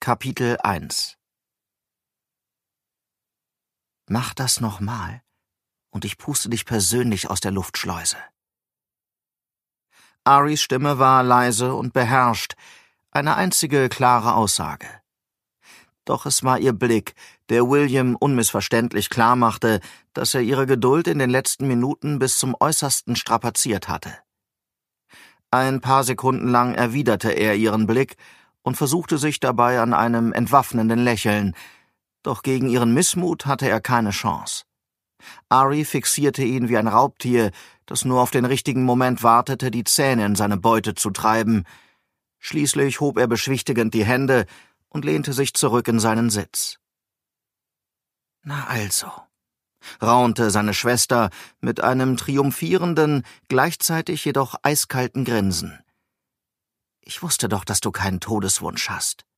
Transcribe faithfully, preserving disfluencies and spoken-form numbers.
Kapitel eins. Mach das nochmal, und ich puste dich persönlich aus der Luftschleuse. Aris Stimme war leise und beherrscht, eine einzige klare Aussage. Doch es war ihr Blick, der William unmissverständlich klarmachte, dass er ihre Geduld in den letzten Minuten bis zum Äußersten strapaziert hatte. Ein paar Sekunden lang erwiderte er ihren Blick und versuchte sich dabei an einem entwaffnenden Lächeln, doch gegen ihren Missmut hatte er keine Chance. Ari fixierte ihn wie ein Raubtier, das nur auf den richtigen Moment wartete, die Zähne in seine Beute zu treiben. Schließlich hob er beschwichtigend die Hände und lehnte sich zurück in seinen Sitz. »Na also«, raunte seine Schwester mit einem triumphierenden, gleichzeitig jedoch eiskalten Grinsen. »Ich wusste doch, dass du keinen Todeswunsch hast.